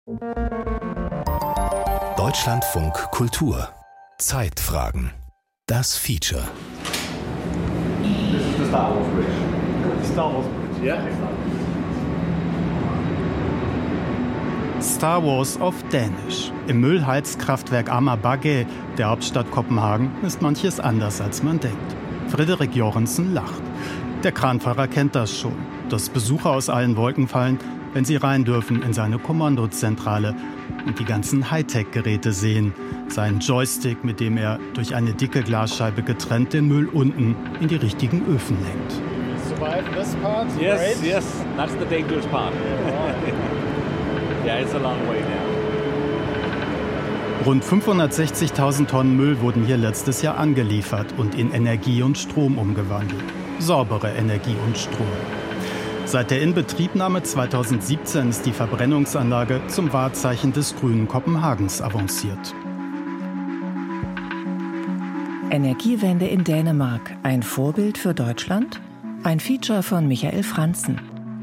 Deutschlandfunk Kultur. Zeitfragen. Das Feature. This is the Star Wars Bridge. Star Wars Bridge, yeah? Star Wars auf Dänisch. Im Müllheizkraftwerk Amager, der Hauptstadt Kopenhagen, ist manches anders, als man denkt. Frederik Jorensen lacht. Der Kranfahrer kennt das schon, dass Besucher aus allen Wolken fallen, wenn sie rein dürfen in seine Kommandozentrale und die ganzen Hightech-Geräte sehen. Seinen Joystick, mit dem er durch eine dicke Glasscheibe getrennt den Müll unten in die richtigen Öfen lenkt. Survive this part? Yes, yes, that's the dangerous part. Yeah, it's a long way now. Rund 560.000 Tonnen Müll wurden hier letztes Jahr angeliefert und in Energie und Strom umgewandelt. Saubere Energie und Strom. Seit der Inbetriebnahme 2017 ist die Verbrennungsanlage zum Wahrzeichen des grünen Kopenhagens avanciert. Energiewende in Dänemark. Ein Vorbild für Deutschland? Ein Feature von Michael Franzen.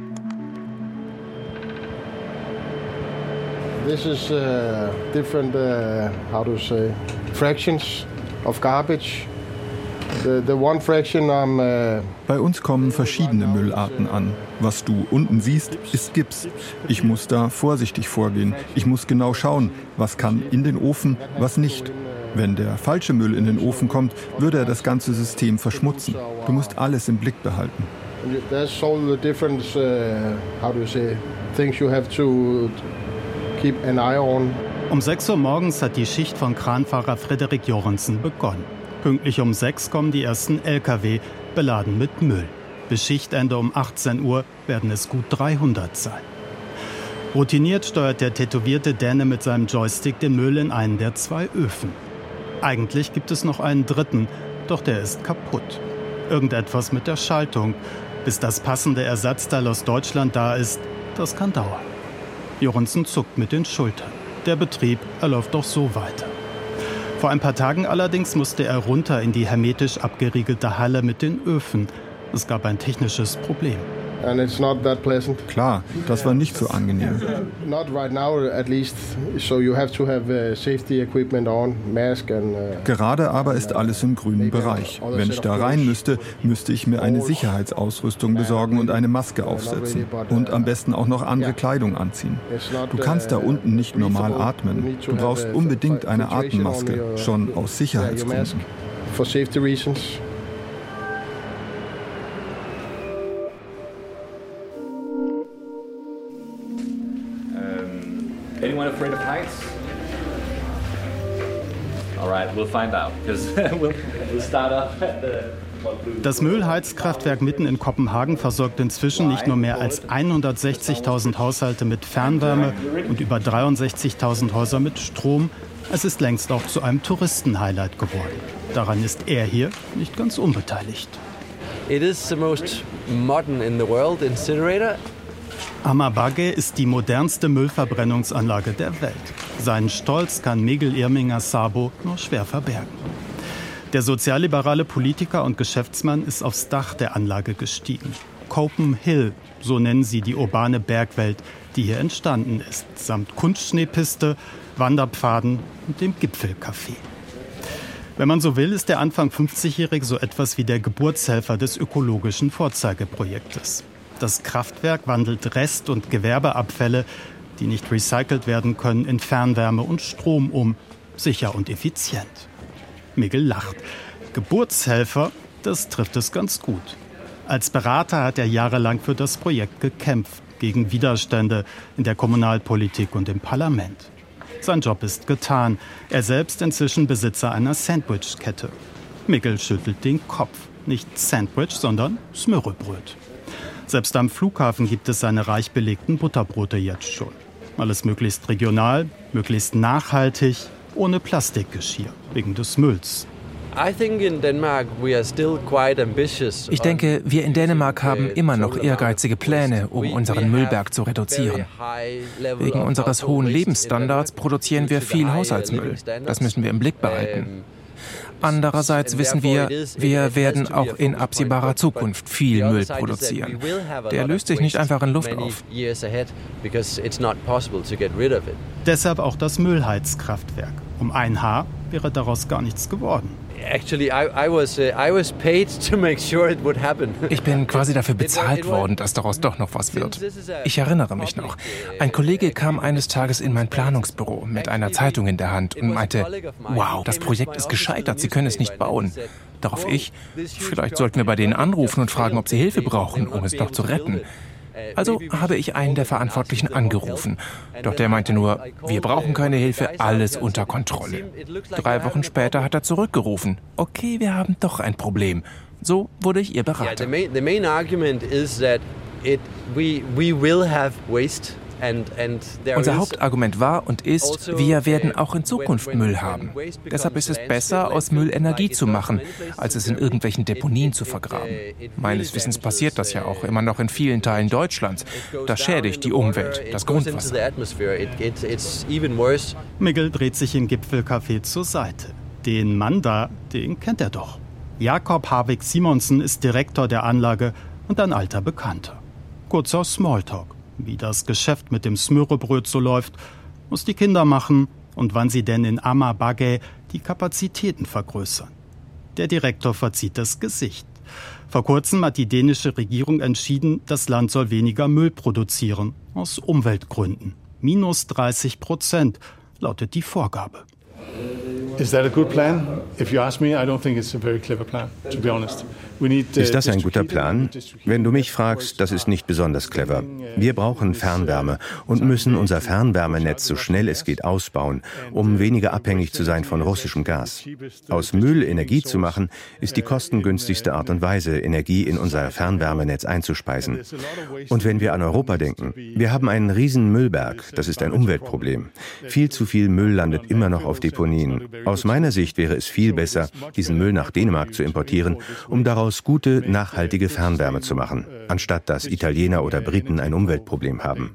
This is different, fractions of garbage. The one fraction Bei uns kommen verschiedene Müllarten an. Was du unten siehst, ist Gips. Ich muss da vorsichtig vorgehen. Ich muss genau schauen, was kann in den Ofen, was nicht. Wenn der falsche Müll in den Ofen kommt, würde er das ganze System verschmutzen. Du musst alles im Blick behalten. There's all the different, things you have to keep an eye on. Um 6 Uhr morgens hat die Schicht von Kranfahrer Frederik Jorensen begonnen. Pünktlich um 6 kommen die ersten Lkw, beladen mit Müll. Bis Schichtende um 18 Uhr werden es gut 300 sein. Routiniert steuert der tätowierte Däne mit seinem Joystick den Müll in einen der 2 Öfen. Eigentlich gibt es noch einen dritten, doch der ist kaputt. Irgendetwas mit der Schaltung. Bis das passende Ersatzteil aus Deutschland da ist, das kann dauern. Jorensen zuckt mit den Schultern. Der Betrieb, er läuft doch so weiter. Vor ein paar Tagen allerdings musste er runter in die hermetisch abgeriegelte Halle mit den Öfen. Es gab ein technisches Problem. And it's not that pleasant. Klar, das war nicht so angenehm. Not right now, at least. So you have to have safety equipment on, mask and. Gerade aber ist alles im grünen Bereich. Wenn ich da rein müsste, müsste ich mir eine Sicherheitsausrüstung besorgen und eine Maske aufsetzen. Und am besten auch noch andere Kleidung anziehen. Du kannst da unten nicht normal atmen. Du brauchst unbedingt eine Atemmaske, schon aus Sicherheitsgründen. For safety reasons. Anyone afraid of heights? All right, we'll find out, because we'll start up at the... Das Müllheizkraftwerk mitten in Kopenhagen versorgt inzwischen nicht nur mehr als 160.000 Haushalte mit Fernwärme und über 63.000 Häuser mit Strom. Es ist längst auch zu einem Touristenhighlight geworden. Daran ist er hier nicht ganz unbeteiligt. It is the most modern in the world incinerator. Amager ist die modernste Müllverbrennungsanlage der Welt. Seinen Stolz kann Mikkel Irminger Sabo nur schwer verbergen. Der sozialliberale Politiker und Geschäftsmann ist aufs Dach der Anlage gestiegen. Copen Hill, so nennen sie die urbane Bergwelt, die hier entstanden ist, samt Kunstschneepiste, Wanderpfaden und dem Gipfelcafé. Wenn man so will, ist der Anfang 50-Jährige so etwas wie der Geburtshelfer des ökologischen Vorzeigeprojektes. Das Kraftwerk wandelt Rest- und Gewerbeabfälle, die nicht recycelt werden können, in Fernwärme und Strom um. Sicher und effizient. Mikkel lacht. Geburtshelfer, das trifft es ganz gut. Als Berater hat er jahrelang für das Projekt gekämpft, gegen Widerstände in der Kommunalpolitik und im Parlament. Sein Job ist getan. Er selbst inzwischen Besitzer einer Sandwichkette. Mikkel schüttelt den Kopf. Nicht Sandwich, sondern Smørrebrød. Selbst am Flughafen gibt es seine reich belegten Butterbrote jetzt schon. Alles möglichst regional, möglichst nachhaltig, ohne Plastikgeschirr, wegen des Mülls. Ich denke, wir in Dänemark haben immer noch ehrgeizige Pläne, um unseren Müllberg zu reduzieren. Wegen unseres hohen Lebensstandards produzieren wir viel Haushaltsmüll. Das müssen wir im Blick behalten. Andererseits wissen wir werden auch in absehbarer Zukunft viel Müll produzieren. Der löst sich nicht einfach in Luft auf. Deshalb auch das Müllheizkraftwerk. Um ein Haar wäre daraus gar nichts geworden. Ich bin quasi dafür bezahlt worden, dass daraus doch noch was wird. Ich erinnere mich noch. Ein Kollege kam eines Tages in mein Planungsbüro mit einer Zeitung in der Hand und meinte, wow, das Projekt ist gescheitert, Sie können es nicht bauen. Darauf ich, vielleicht sollten wir bei denen anrufen und fragen, ob sie Hilfe brauchen, um es noch zu retten. Also habe ich einen der Verantwortlichen angerufen. Doch der meinte nur, wir brauchen keine Hilfe, alles unter Kontrolle. 3 Wochen später hat er zurückgerufen. Okay, wir haben doch ein Problem. So wurde ich ihr Berater. The main argument is that we will have waste. Unser Hauptargument war und ist, wir werden auch in Zukunft Müll haben. Deshalb ist es besser, aus Müll Energie zu machen, als es in irgendwelchen Deponien zu vergraben. Meines Wissens passiert das ja auch immer noch in vielen Teilen Deutschlands. Das schädigt die Umwelt, das Grundwasser. Miguel dreht sich im Gipfelcafé zur Seite. Den Mann da, den kennt er doch. Jakob Harvik Simonsen ist Direktor der Anlage und ein alter Bekannter. Kurzer Smalltalk. Wie das Geschäft mit dem Smørrebrød so läuft, muss die Kinder machen und wann sie denn in Amager-Brücke die Kapazitäten vergrößern. Der Direktor verzieht das Gesicht. Vor kurzem hat die dänische Regierung entschieden, das Land soll weniger Müll produzieren, aus Umweltgründen. -30% lautet die Vorgabe. Is that a good plan? If you ask me, I don't think it's a very clever plan, to be honest. Ist das ein guter Plan? Wenn du mich fragst, das ist nicht besonders clever. Wir brauchen Fernwärme und müssen unser Fernwärmenetz so schnell es geht ausbauen, um weniger abhängig zu sein von russischem Gas. Aus Müll Energie zu machen, ist die kostengünstigste Art und Weise, Energie in unser Fernwärmenetz einzuspeisen. Und wenn wir an Europa denken, wir haben einen riesen Müllberg, das ist ein Umweltproblem. Viel zu viel Müll landet immer noch auf Deponien. Aus meiner Sicht wäre es viel besser, diesen Müll nach Dänemark zu importieren, um daraus gute, nachhaltige Fernwärme zu machen, anstatt dass Italiener oder Briten ein Umweltproblem haben.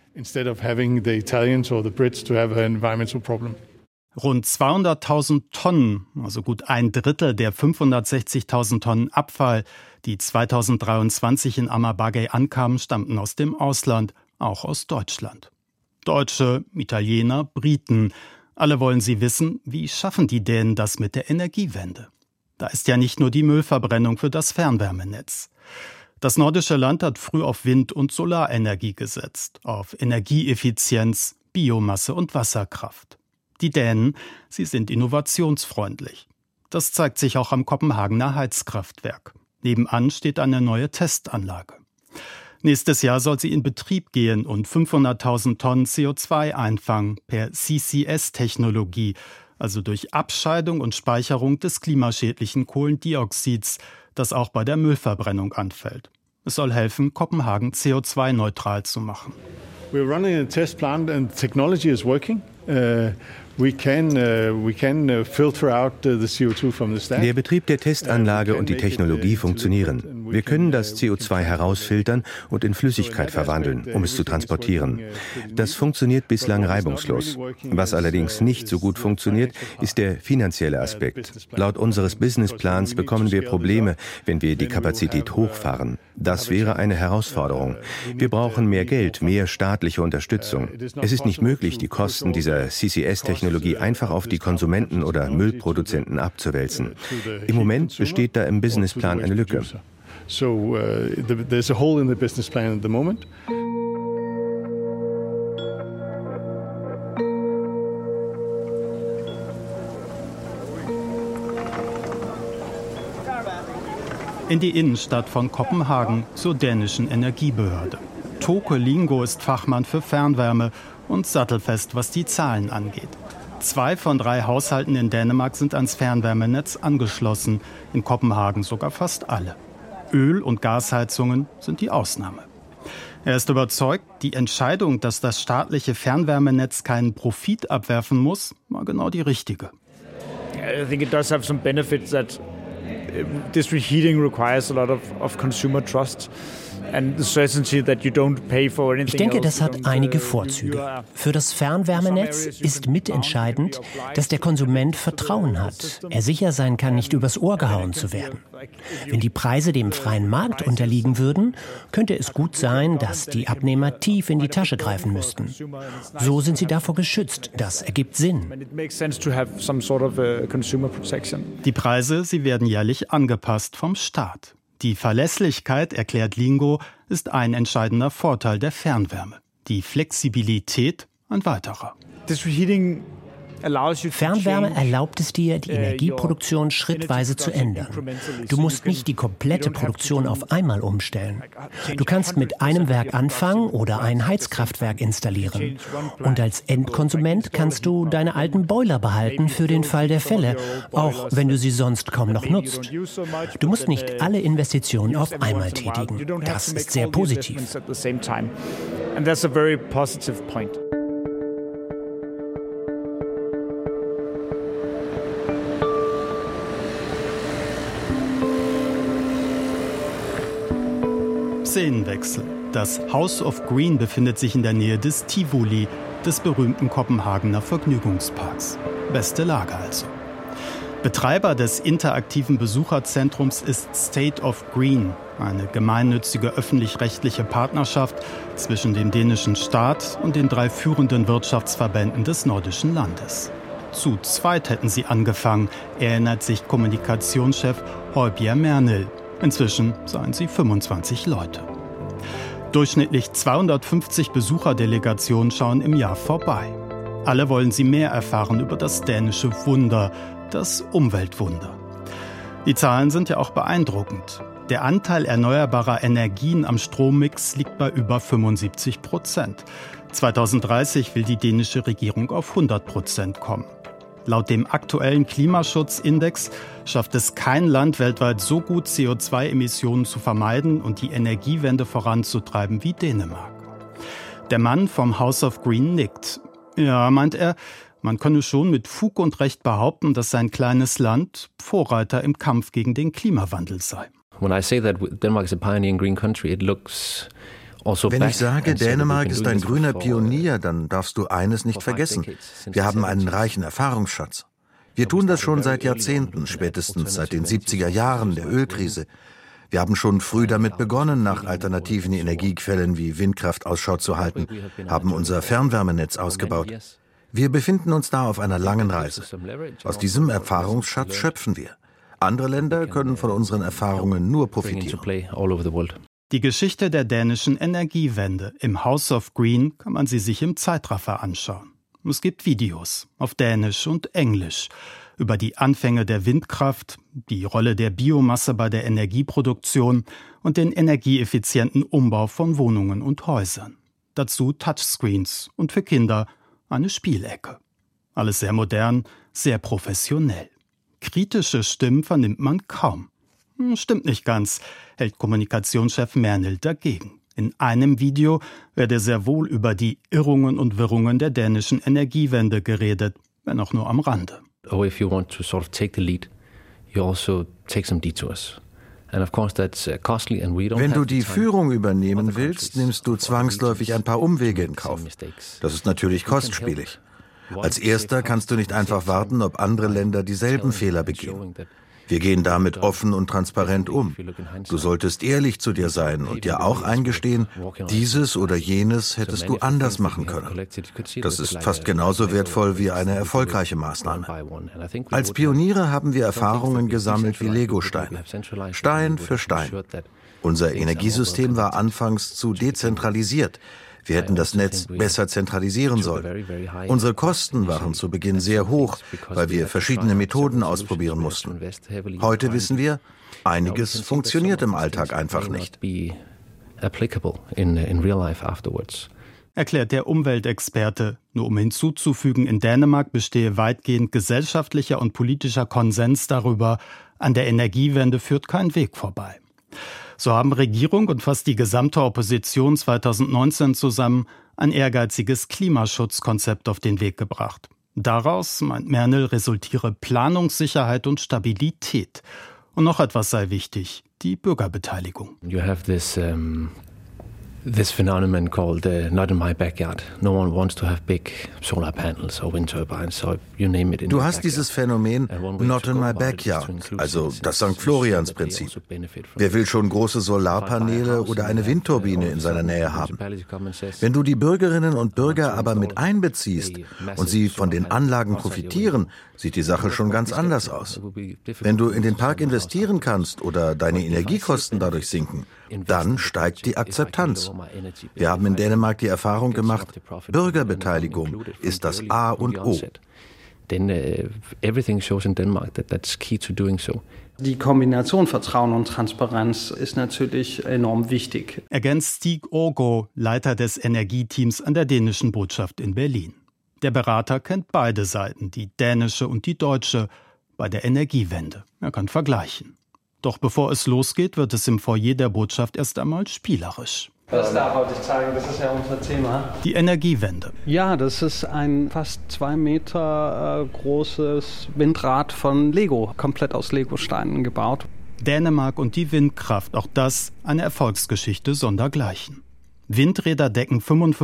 Rund 200.000 Tonnen, also gut 1/3 der 560.000 Tonnen Abfall, die 2023 in Amager-Brücke ankamen, stammten aus dem Ausland, auch aus Deutschland. Deutsche, Italiener, Briten, alle wollen sie wissen, wie schaffen die Dänen das mit der Energiewende? Da ist ja nicht nur die Müllverbrennung für das Fernwärmenetz. Das nordische Land hat früh auf Wind- und Solarenergie gesetzt, auf Energieeffizienz, Biomasse und Wasserkraft. Die Dänen, sie sind innovationsfreundlich. Das zeigt sich auch am Kopenhagener Heizkraftwerk. Nebenan steht eine neue Testanlage. Nächstes Jahr soll sie in Betrieb gehen und 500.000 Tonnen CO2 einfangen per CCS-Technologie, also durch Abscheidung und Speicherung des klimaschädlichen Kohlendioxids, das auch bei der Müllverbrennung anfällt. Es soll helfen, Kopenhagen CO2-neutral zu machen. We're running a test plant and technology is working. We can filter out the CO2 from the stack. Der Betrieb der Testanlage und die Technologie funktionieren. Wir können das CO2 herausfiltern und in Flüssigkeit verwandeln, um es zu transportieren. Das funktioniert bislang reibungslos. Was allerdings nicht so gut funktioniert, ist der finanzielle Aspekt. Laut unseres Businessplans bekommen wir Probleme, wenn wir die Kapazität hochfahren. Das wäre eine Herausforderung. Wir brauchen mehr Geld, mehr staatliche Unterstützung. Es ist nicht möglich, die Kosten dieser CCS-Technologie einfach auf die Konsumenten oder Müllproduzenten abzuwälzen. Im Moment besteht da im Businessplan eine Lücke. So there's a hole in the business plan at the moment. In die Innenstadt von Kopenhagen zur dänischen Energiebehörde. Toke Lingo ist Fachmann für Fernwärme und sattelfest, was die Zahlen angeht. 2 von 3 Haushalten in Dänemark sind ans Fernwärmenetz angeschlossen, in Kopenhagen sogar fast alle. Öl- und Gasheizungen sind die Ausnahme. Er ist überzeugt, die Entscheidung, dass das staatliche Fernwärmenetz keinen Profit abwerfen muss, war genau die richtige. I think it does have some benefits that district heating requires a lot of consumer trust. Ich denke, das hat einige Vorzüge. Für das Fernwärmenetz ist mitentscheidend, dass der Konsument Vertrauen hat, er sicher sein kann, nicht übers Ohr gehauen zu werden. Wenn die Preise dem freien Markt unterliegen würden, könnte es gut sein, dass die Abnehmer tief in die Tasche greifen müssten. So sind sie davor geschützt. Das ergibt Sinn. Die Preise, sie werden jährlich angepasst vom Staat. Die Verlässlichkeit, erklärt Lingo, ist ein entscheidender Vorteil der Fernwärme. Die Flexibilität ein weiterer. Fernwärme erlaubt es dir, die Energieproduktion schrittweise zu ändern. Du musst nicht die komplette Produktion auf einmal umstellen. Du kannst mit einem Werk anfangen oder ein Heizkraftwerk installieren. Und als Endkonsument kannst du deine alten Boiler behalten für den Fall der Fälle, auch wenn du sie sonst kaum noch nutzt. Du musst nicht alle Investitionen auf einmal tätigen. Das ist sehr positiv. Szenenwechsel. Das House of Green befindet sich in der Nähe des Tivoli, des berühmten Kopenhagener Vergnügungsparks. Beste Lage also. Betreiber des interaktiven Besucherzentrums ist State of Green, eine gemeinnützige öffentlich-rechtliche Partnerschaft zwischen dem dänischen Staat und den 3 führenden Wirtschaftsverbänden des nordischen Landes. Zu zweit hätten sie angefangen, erinnert sich Kommunikationschef Højbjerg Mernil. Inzwischen seien sie 25 Leute. Durchschnittlich 250 Besucherdelegationen schauen im Jahr vorbei. Alle wollen sie mehr erfahren über das dänische Wunder, das Umweltwunder. Die Zahlen sind ja auch beeindruckend. Der Anteil erneuerbarer Energien am Strommix liegt bei über 75%. 2030 will die dänische Regierung auf 100% kommen. Laut dem aktuellen Klimaschutzindex schafft es kein Land weltweit so gut, CO2-Emissionen zu vermeiden und die Energiewende voranzutreiben wie Dänemark. Der Mann vom House of Green nickt. Ja, meint er, man könne schon mit Fug und Recht behaupten, dass sein kleines Land Vorreiter im Kampf gegen den Klimawandel sei. When I say that Denmark is a pioneering green country, it looks Wenn ich sage, Dänemark ist ein grüner Pionier, dann darfst du eines nicht vergessen. Wir haben einen reichen Erfahrungsschatz. Wir tun das schon seit Jahrzehnten, spätestens seit den 70er Jahren der Ölkrise. Wir haben schon früh damit begonnen, nach alternativen Energiequellen wie Windkraft Ausschau zu halten, haben unser Fernwärmenetz ausgebaut. Wir befinden uns da auf einer langen Reise. Aus diesem Erfahrungsschatz schöpfen wir. Andere Länder können von unseren Erfahrungen nur profitieren. Die Geschichte der dänischen Energiewende im House of Green kann man sie sich im Zeitraffer anschauen. Es gibt Videos auf Dänisch und Englisch über die Anfänge der Windkraft, die Rolle der Biomasse bei der Energieproduktion und den energieeffizienten Umbau von Wohnungen und Häusern. Dazu Touchscreens und für Kinder eine Spielecke. Alles sehr modern, sehr professionell. Kritische Stimmen vernimmt man kaum. Stimmt nicht ganz, hält Kommunikationschef Mernil dagegen. In einem Video werde sehr wohl über die Irrungen und Wirrungen der dänischen Energiewende geredet, wenn auch nur am Rande. Oh, if you want to sort of take the lead, you also take some detours. And of course that's costly and we don't. Wenn du die Führung übernehmen willst, nimmst du zwangsläufig ein paar Umwege in Kauf. Das ist natürlich kostspielig. Als Erster kannst du nicht einfach warten, ob andere Länder dieselben Fehler begehen. Wir gehen damit offen und transparent um. Du solltest ehrlich zu dir sein und dir auch eingestehen, dieses oder jenes hättest du anders machen können. Das ist fast genauso wertvoll wie eine erfolgreiche Maßnahme. Als Pioniere haben wir Erfahrungen gesammelt wie Legosteine, Stein für Stein. Unser Energiesystem war anfangs zu dezentralisiert. Wir hätten das Netz besser zentralisieren sollen. Unsere Kosten waren zu Beginn sehr hoch, weil wir verschiedene Methoden ausprobieren mussten. Heute wissen wir, einiges funktioniert im Alltag einfach nicht. Erklärt der Umweltexperte. Nur um hinzuzufügen, in Dänemark bestehe weitgehend gesellschaftlicher und politischer Konsens darüber, an der Energiewende führt kein Weg vorbei. So haben Regierung und fast die gesamte Opposition 2019 zusammen ein ehrgeiziges Klimaschutzkonzept auf den Weg gebracht. Daraus, meint Mernil, resultiere Planungssicherheit und Stabilität. Und noch etwas sei wichtig: die Bürgerbeteiligung. You have this phenomenon called not in my backyard. No one wants to have big solar panels or wind turbines, so you name it. Du hast dieses Phänomen not in my backyard, also das St. Florians-Prinzip. Wer will schon große Solarpaneele oder eine Windturbine in seiner Nähe haben? Wenn du die Bürgerinnen und Bürger aber mit einbeziehst und sie von den Anlagen profitieren, sieht die Sache schon ganz anders aus. Wenn du in den Park investieren kannst oder deine Energiekosten dadurch sinken, dann steigt die Akzeptanz. Wir haben in Dänemark die Erfahrung gemacht, Bürgerbeteiligung ist das A und O. Die Kombination Vertrauen und Transparenz ist natürlich enorm wichtig. Ergänzt Stig Orgo, Leiter des Energieteams an der dänischen Botschaft in Berlin. Der Berater kennt beide Seiten, die dänische und die deutsche, bei der Energiewende. Er kann vergleichen. Doch bevor es losgeht, wird es im Foyer der Botschaft erst einmal spielerisch. Das da wollte ich zeigen, das ist ja unser Thema. Die Energiewende. Ja, das ist ein fast 2 Meter großes Windrad von Lego, komplett aus Legosteinen gebaut. Dänemark und die Windkraft, auch das eine Erfolgsgeschichte sondergleichen. Windräder decken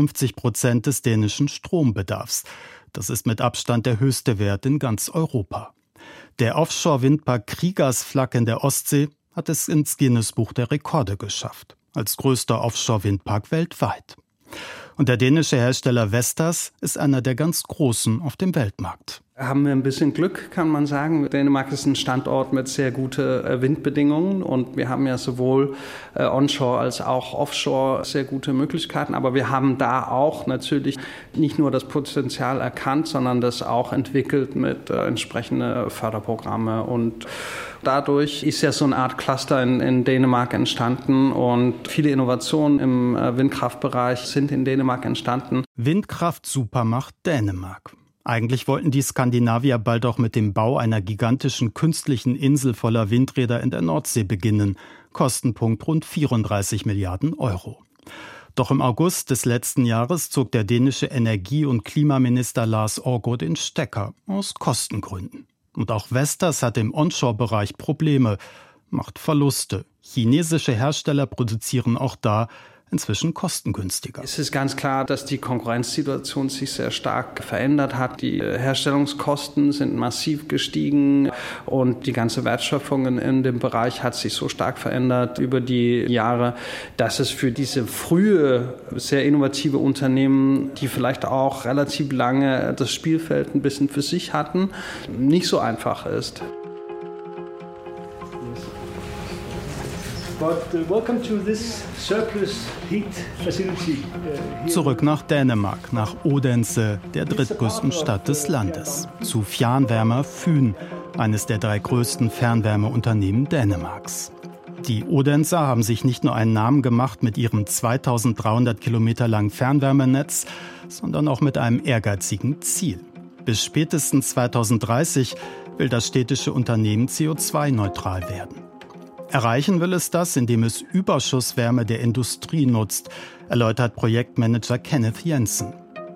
55% des dänischen Strombedarfs. Das ist mit Abstand der höchste Wert in ganz Europa. Der Offshore-Windpark Kriegers-Flak in der Ostsee hat es ins Guinness-Buch der Rekorde geschafft, als größter Offshore-Windpark weltweit. Und der dänische Hersteller Vestas ist einer der ganz Großen auf dem Weltmarkt. Haben wir ein bisschen Glück, kann man sagen. Dänemark ist ein Standort mit sehr guten Windbedingungen und wir haben ja sowohl onshore als auch offshore sehr gute Möglichkeiten. Aber wir haben da auch natürlich nicht nur das Potenzial erkannt, sondern das auch entwickelt mit entsprechenden Förderprogramme. Und dadurch ist ja so eine Art Cluster in Dänemark entstanden und viele Innovationen im Windkraftbereich sind in Dänemark entstanden. Windkraft-Supermacht Dänemark. Eigentlich wollten die Skandinavier bald auch mit dem Bau einer gigantischen künstlichen Insel voller Windräder in der Nordsee beginnen. Kostenpunkt rund 34 Milliarden Euro. Doch im August des letzten Jahres zog der dänische Energie- und Klimaminister Lars Orgo den Stecker aus Kostengründen. Und auch Vestas hat im Onshore-Bereich Probleme, macht Verluste. Chinesische Hersteller produzieren auch da inzwischen kostengünstiger. Es ist ganz klar, dass die Konkurrenzsituation sich sehr stark verändert hat. Die Herstellungskosten sind massiv gestiegen und die ganze Wertschöpfung in dem Bereich hat sich so stark verändert über die Jahre, dass es für diese frühe, sehr innovative Unternehmen, die vielleicht auch relativ lange das Spielfeld ein bisschen für sich hatten, nicht so einfach ist. Welcome to this surplus heat facility. Zurück nach Dänemark, nach Odense, der drittgrößten Stadt des Landes. Zu Fjernvarme Fyn, eines der 3 größten Fernwärmeunternehmen Dänemarks. Die Odenser haben sich nicht nur einen Namen gemacht mit ihrem 2300 Kilometer langen Fernwärmenetz, sondern auch mit einem ehrgeizigen Ziel. Bis spätestens 2030 will das städtische Unternehmen CO2-neutral werden. Erreichen will es das, indem es Überschusswärme der Industrie nutzt, erläutert Projektmanager Kenneth Jensen.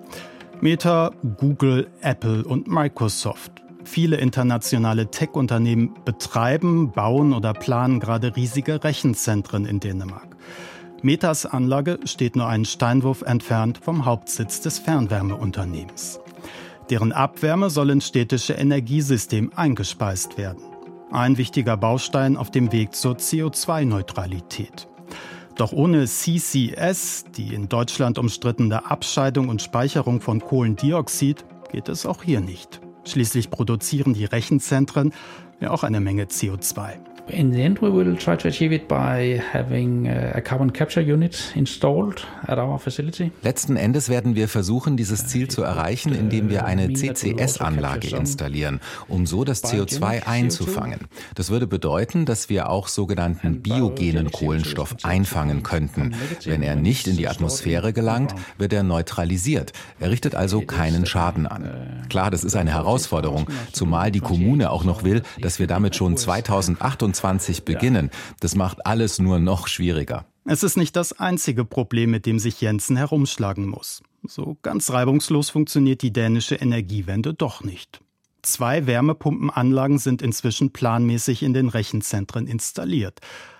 Meta, Google, Apple und Microsoft. Viele internationale Tech-Unternehmen betreiben, bauen oder planen gerade riesige Rechenzentren in Dänemark. Metas Anlage steht nur einen Steinwurf entfernt vom Hauptsitz des Fernwärmeunternehmens. Deren Abwärme soll ins städtische Energiesystem eingespeist werden. Ein wichtiger Baustein auf dem Weg zur CO2-Neutralität. Doch ohne CCS, die in Deutschland umstrittene Abscheidung und Speicherung von Kohlendioxid, geht es auch hier nicht. Schließlich produzieren die Rechenzentren ja auch eine Menge CO2. In the end, we will try to achieve it by having a carbon capture unit installed at our facility. Letzten Endes werden wir versuchen, dieses Ziel zu erreichen, indem wir eine CCS-Anlage installieren, um so das CO2 einzufangen. Das würde bedeuten, dass wir auch sogenannten biogenen Kohlenstoff einfangen könnten. Wenn er nicht in die Atmosphäre gelangt, wird er neutralisiert. Er richtet also keinen Schaden an. Klar, das ist eine Herausforderung, zumal die Kommune auch noch will, dass wir damit schon 2028 beginnen. Das macht alles nur noch schwieriger. Es ist nicht das einzige Problem, mit dem sich Jensen herumschlagen muss. So ganz reibungslos funktioniert die dänische Energiewende doch nicht. 2 Wärmepumpenanlagen sind inzwischen planmäßig in den Rechenzentren installiert.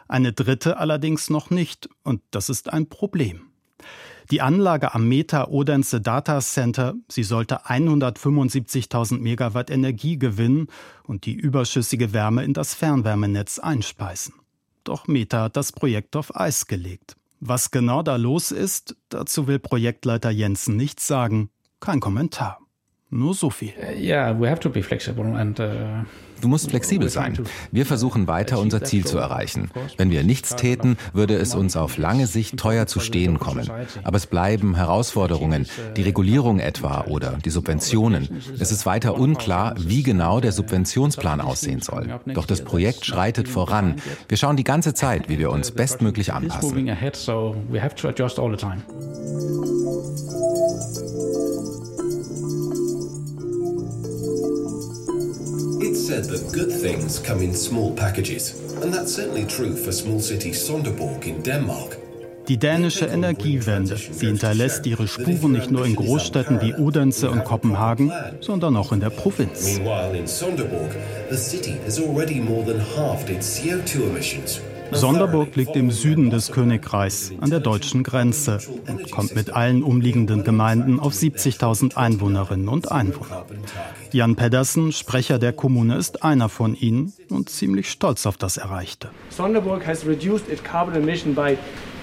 Eine dritte allerdings noch nicht, und das ist ein Problem. Die Anlage am META Odense Data Center, sie sollte 175.000 Megawatt Energie gewinnen und die überschüssige Wärme in das Fernwärmenetz einspeisen. Doch META hat das Projekt auf Eis gelegt. Was genau da los ist, dazu will Projektleiter Jensen nichts sagen. Kein Kommentar. Nur so viel. We have to be flexible and Du musst flexibel sein. Wir versuchen weiter, unser Ziel zu erreichen. Wenn wir nichts täten, würde es uns auf lange Sicht teuer zu stehen kommen. Aber es bleiben Herausforderungen, die Regulierung etwa oder die Subventionen. Es ist weiter unklar, wie genau der Subventionsplan aussehen soll. Doch das Projekt schreitet voran. Wir schauen die ganze Zeit, wie wir uns bestmöglich anpassen. It's said that good things come in small packages, and that's certainly true for small city Sonderborg in Denmark. Die dänische Energiewende, sie hinterlässt ihre Spuren nicht nur in Großstädten wie Odense und Kopenhagen, sondern auch in der Provinz. Meanwhile in Sonderborg, the city has already more than halved its CO2 emissions. Sonderborg liegt im Süden des Königreichs, an der deutschen Grenze, und kommt mit allen umliegenden Gemeinden auf 70.000 Einwohnerinnen und Einwohner. Jan Pedersen, Sprecher der Kommune, ist einer von ihnen und ziemlich stolz auf das Erreichte. Sonderborg has reduced its carbon emission by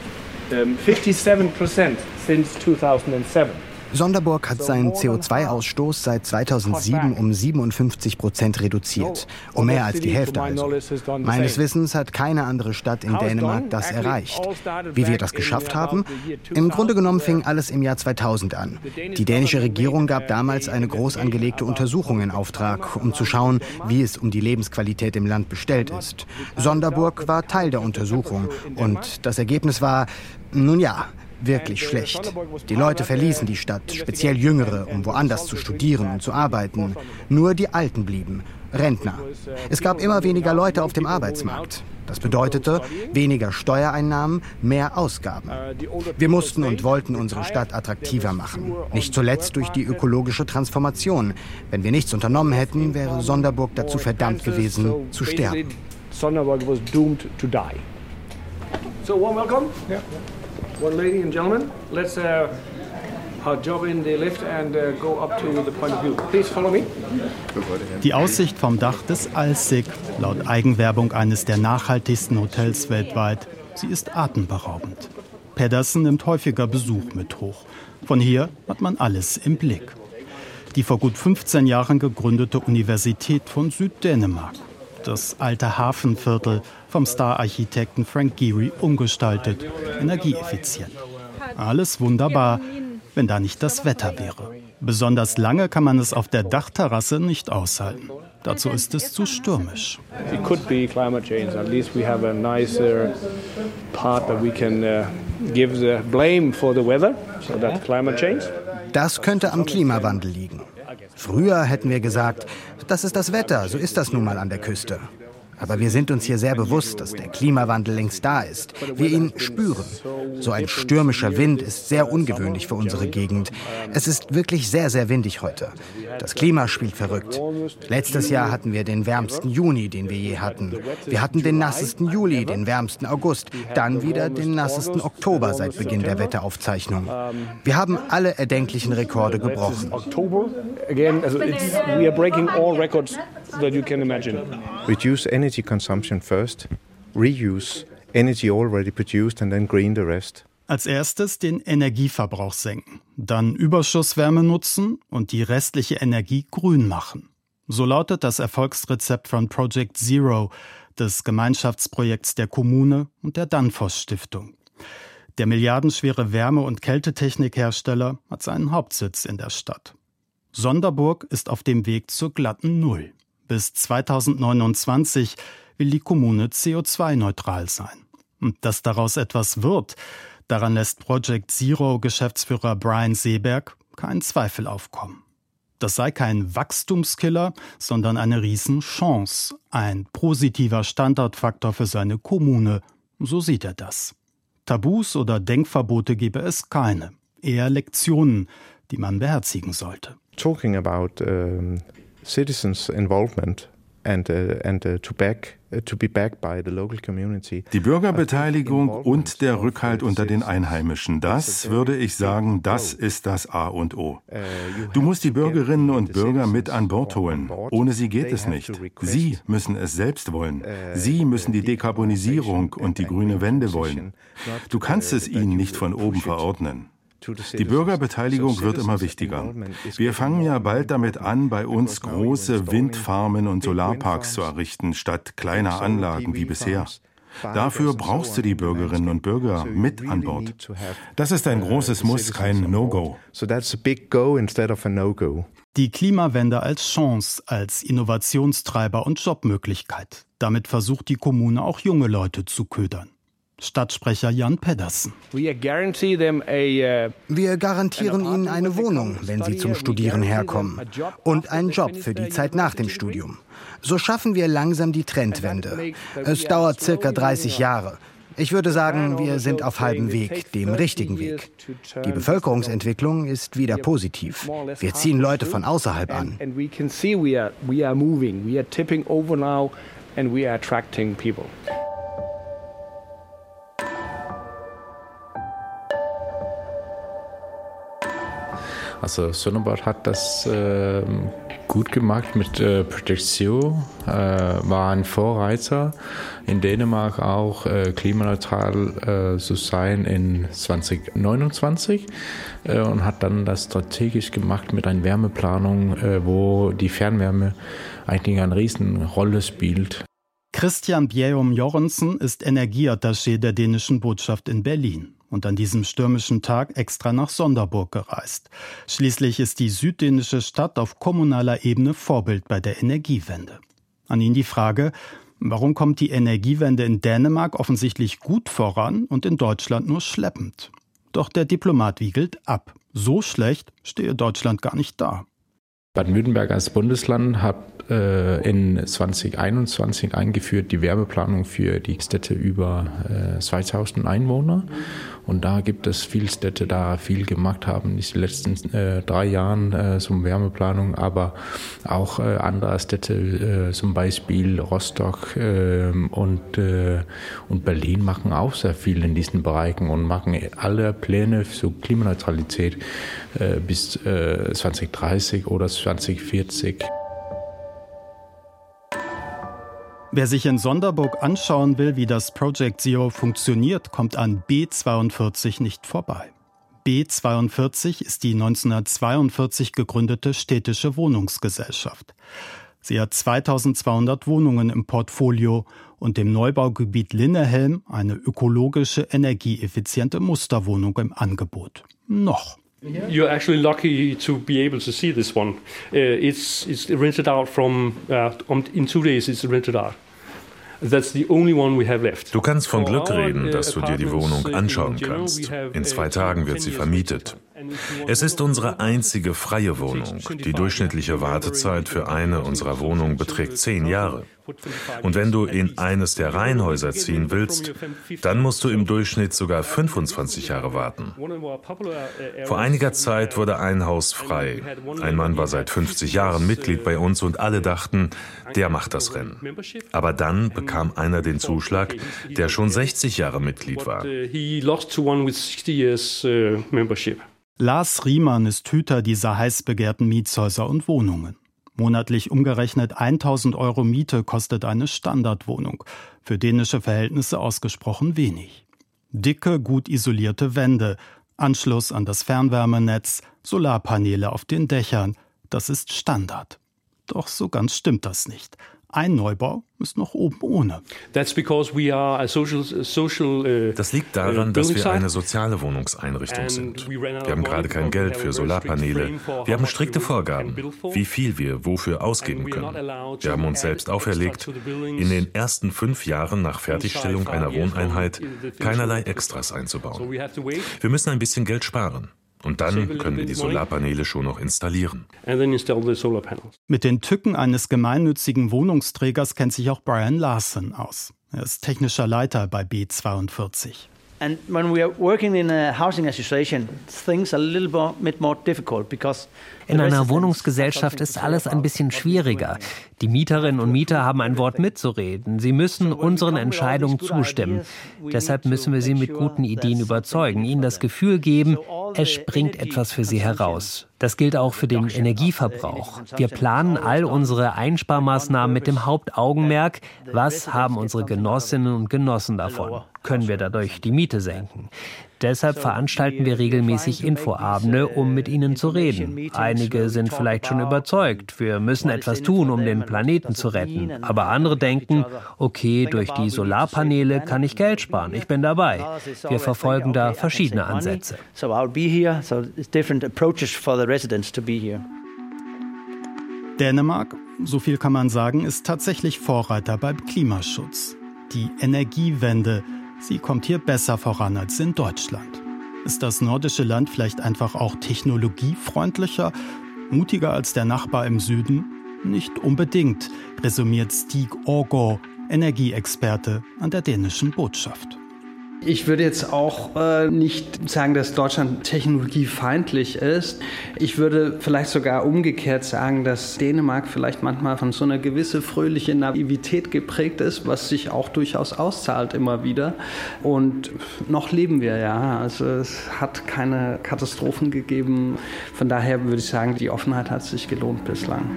57% since 2007. Sonderborg hat seinen CO2-Ausstoß seit 2007 um 57% reduziert, um mehr als die Hälfte also. Meines Wissens hat keine andere Stadt in Dänemark das erreicht. Wie wir das geschafft haben? Im Grunde genommen fing alles im Jahr 2000 an. Die dänische Regierung gab damals eine groß angelegte Untersuchung in Auftrag, um zu schauen, wie es um die Lebensqualität im Land bestellt ist. Sonderborg war Teil der Untersuchung und das Ergebnis war, nun ja, wirklich schlecht. Die Leute verließen die Stadt, speziell Jüngere, um woanders zu studieren und zu arbeiten. Nur die Alten blieben, Rentner. Es gab immer weniger Leute auf dem Arbeitsmarkt. Das bedeutete weniger Steuereinnahmen, mehr Ausgaben. Wir mussten und wollten unsere Stadt attraktiver machen. Nicht zuletzt durch die ökologische Transformation. Wenn wir nichts unternommen hätten, wäre Sonderborg dazu verdammt gewesen, zu sterben. Sonderborg was doomed to die. So, warm welcome. Yeah. Well, ladies and gentlemen, let's jump in the lift and go up to the point of view. Please follow me. Die Aussicht vom Dach des Alsig, laut Eigenwerbung eines der nachhaltigsten Hotels weltweit, sie ist atemberaubend. Pedersen nimmt häufiger Besuch mit hoch. Von hier hat man alles im Blick. Die vor gut 15 Jahren gegründete Universität von Süddänemark. Das alte Hafenviertel, vom Star-Architekten Frank Gehry umgestaltet, energieeffizient. Alles wunderbar, wenn da nicht das Wetter wäre. Besonders lange kann man es auf der Dachterrasse nicht aushalten. Dazu ist es zu stürmisch. It could be climate change. At least we have a nicer part that we can give the blame for the weather, so that's climate change. Das könnte am Klimawandel liegen. Früher hätten wir gesagt, das ist das Wetter, so ist das nun mal an der Küste. Aber wir sind uns hier sehr bewusst, dass der Klimawandel längst da ist. Wir ihn spüren. So ein stürmischer Wind ist sehr ungewöhnlich für unsere Gegend. Es ist wirklich sehr, sehr windig heute. Das Klima spielt verrückt. Letztes Jahr hatten wir den wärmsten Juni, den wir je hatten. Wir hatten den nassesten Juli, den wärmsten August, dann wieder den nassesten Oktober seit Beginn der Wetteraufzeichnung. Wir haben alle erdenklichen Rekorde gebrochen. Reduce energy consumption first, reuse energy already produced and then green the rest. Als erstes den Energieverbrauch senken, dann Überschusswärme nutzen und die restliche Energie grün machen. So lautet das Erfolgsrezept von Project Zero, des Gemeinschaftsprojekts der Kommune und der Danfoss-Stiftung. Der milliardenschwere Wärme- und Kältetechnikhersteller hat seinen Hauptsitz in der Stadt. Sonderborg ist auf dem Weg zur glatten Null. Bis 2029 will die Kommune CO2-neutral sein. Und dass daraus etwas wird, daran lässt Project Zero-Geschäftsführer Brian Seeberg keinen Zweifel aufkommen. Das sei kein Wachstumskiller, sondern eine Riesenchance, ein positiver Standortfaktor für seine Kommune. So sieht er das. Tabus oder Denkverbote gebe es keine, eher Lektionen, die man beherzigen sollte. Talking about citizens' involvement Die Bürgerbeteiligung und der Rückhalt unter den Einheimischen, das würde ich sagen, das ist das A und O. Du musst die Bürgerinnen und Bürger mit an Bord holen. Ohne sie geht es nicht. Sie müssen es selbst wollen. Sie müssen die Dekarbonisierung und die grüne Wende wollen. Du kannst es ihnen nicht von oben verordnen. Die Bürgerbeteiligung wird immer wichtiger. Wir fangen ja bald damit an, bei uns große Windfarmen und Solarparks zu errichten, statt kleiner Anlagen wie bisher. Dafür brauchst du die Bürgerinnen und Bürger mit an Bord. Das ist ein großes Muss, kein No-Go. Die Klimawende als Chance, als Innovationstreiber und Jobmöglichkeit. Damit versucht die Kommune auch junge Leute zu ködern. Stadtsprecher Jan Pedersen. Wir garantieren ihnen eine Wohnung, wenn sie zum Studieren herkommen, und einen Job für die Zeit nach dem Studium. So schaffen wir langsam die Trendwende. Es dauert circa 30 Jahre. Ich würde sagen, wir sind auf halbem Weg, dem richtigen Weg. Die Bevölkerungsentwicklung ist wieder positiv. Wir ziehen Leute von außerhalb an. Also Sonneborg hat das gut gemacht mit Project Zero, war ein Vorreiter in Dänemark auch klimaneutral zu sein in 2029 und hat dann das strategisch gemacht mit einer Wärmeplanung, wo die Fernwärme eigentlich eine Riesenrolle spielt. Christian Bjærum Jorgensen ist Energieattaché der dänischen Botschaft in Berlin und an diesem stürmischen Tag extra nach Sonderburg gereist. Schließlich ist die süddänische Stadt auf kommunaler Ebene Vorbild bei der Energiewende. An ihn die Frage, warum kommt die Energiewende in Dänemark offensichtlich gut voran und in Deutschland nur schleppend? Doch der Diplomat wiegelt ab. So schlecht stehe Deutschland gar nicht da. Baden-Württemberg als Bundesland hat in 2021 eingeführt die Wärmeplanung für die Städte über 2000 Einwohner. Und da gibt es viele Städte, die viel gemacht haben in den letzten 3 Jahren zum Wärmeplanung, aber auch andere Städte, zum Beispiel Rostock und Berlin machen auch sehr viel in diesen Bereichen und machen alle Pläne zur Klimaneutralität bis 2030 oder 2040. Wer sich in Sonderburg anschauen will, wie das Project Zero funktioniert, kommt an B42 nicht vorbei. B42 ist die 1942 gegründete städtische Wohnungsgesellschaft. Sie hat 2200 Wohnungen im Portfolio und dem Neubaugebiet Linnehelm eine ökologische, energieeffiziente Musterwohnung im Angebot. Noch. You're actually lucky to be able to see this one. It's rented out from in 2 days. It's rented out. That's the only one we have left. Du kannst von Glück reden, dass du dir die Wohnung anschauen kannst. In 2 Tagen wird sie vermietet. Es ist unsere einzige freie Wohnung. Die durchschnittliche Wartezeit für eine unserer Wohnungen beträgt 10 Jahre. Und wenn du in eines der Reihenhäuser ziehen willst, dann musst du im Durchschnitt sogar 25 Jahre warten. Vor einiger Zeit wurde ein Haus frei. Ein Mann war seit 50 Jahren Mitglied bei uns und alle dachten, der macht das Rennen. Aber dann bekam einer den Zuschlag, der schon 60 Jahre Mitglied war. Lars Riemann ist Hüter dieser heiß begehrten Mietshäuser und Wohnungen. Monatlich umgerechnet 1.000 € Miete kostet eine Standardwohnung. Für dänische Verhältnisse ausgesprochen wenig. Dicke, gut isolierte Wände, Anschluss an das Fernwärmenetz, Solarpaneele auf den Dächern. Das ist Standard. Doch so ganz stimmt das nicht. Ein Neubau ist noch oben ohne. Das liegt daran, dass wir eine soziale Wohnungseinrichtung sind. Wir haben gerade kein Geld für Solarpaneele. Wir haben strikte Vorgaben, wie viel wir wofür ausgeben können. Wir haben uns selbst auferlegt, in den ersten 5 Jahren nach Fertigstellung einer Wohneinheit keinerlei Extras einzubauen. Wir müssen ein bisschen Geld sparen. Und dann können wir die Solarpaneele schon noch installieren. Mit den Tücken eines gemeinnützigen Wohnungsträgers kennt sich auch Brian Larson aus. Er ist technischer Leiter bei B42. And when we are working in a housing association, things are a little bit more difficult because in einer Wohnungsgesellschaft ist alles ein bisschen schwieriger. Die Mieterinnen und Mieter haben ein Wort mitzureden. Sie müssen unseren Entscheidungen zustimmen. Deshalb müssen wir sie mit guten Ideen überzeugen, ihnen das Gefühl geben, es springt etwas für sie heraus. Das gilt auch für den Energieverbrauch. Wir planen all unsere Einsparmaßnahmen mit dem Hauptaugenmerk, was haben unsere Genossinnen und Genossen davon? Können wir dadurch die Miete senken? Deshalb veranstalten wir regelmäßig Infoabende, um mit ihnen zu reden. Einige sind vielleicht schon überzeugt, wir müssen etwas tun, um den Planeten zu retten. Aber andere denken, okay, durch die Solarpaneele kann ich Geld sparen, ich bin dabei. Wir verfolgen da verschiedene Ansätze. Dänemark, so viel kann man sagen, ist tatsächlich Vorreiter beim Klimaschutz. Die Energiewende, sie kommt hier besser voran als in Deutschland. Ist das nordische Land vielleicht einfach auch technologiefreundlicher, mutiger als der Nachbar im Süden? Nicht unbedingt, resümiert Stig Aagaard, Energieexperte an der dänischen Botschaft. Ich würde jetzt auch nicht sagen, dass Deutschland technologiefeindlich ist. Ich würde vielleicht sogar umgekehrt sagen, dass Dänemark vielleicht manchmal von so einer gewissen fröhlichen Naivität geprägt ist, was sich auch durchaus auszahlt immer wieder. Und noch leben wir ja. Also es hat keine Katastrophen gegeben. Von daher würde ich sagen, die Offenheit hat sich gelohnt bislang.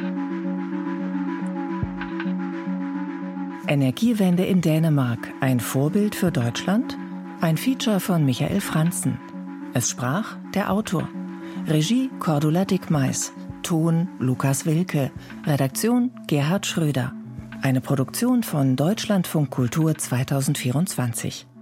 Energiewende in Dänemark, ein Vorbild für Deutschland? Ein Feature von Michael Franzen. Es sprach der Autor. Regie Cordula Dickmeis. Ton Lukas Wilke. Redaktion Gerhard Schröder. Eine Produktion von Deutschlandfunk Kultur 2024.